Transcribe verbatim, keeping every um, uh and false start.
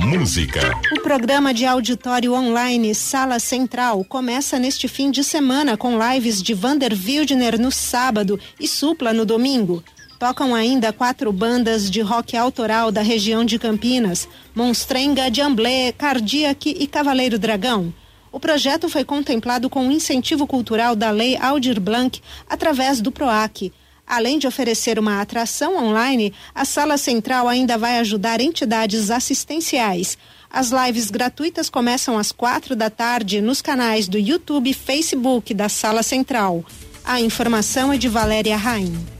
música. O programa de auditório online Sala Central começa neste fim de semana com lives de Vander Wildner no sábado e Supla no domingo. Tocam ainda quatro bandas de rock autoral da região de Campinas: Monstrenga, Jamblé, Cardiac e Cavaleiro Dragão. O projeto foi contemplado com o incentivo cultural da Lei Aldir Blanc através do PROAC. Além de oferecer uma atração online, a Sala Central ainda vai ajudar entidades assistenciais. As lives gratuitas começam às quatro da tarde nos canais do YouTube e Facebook da Sala Central. A informação é de Valéria Raim.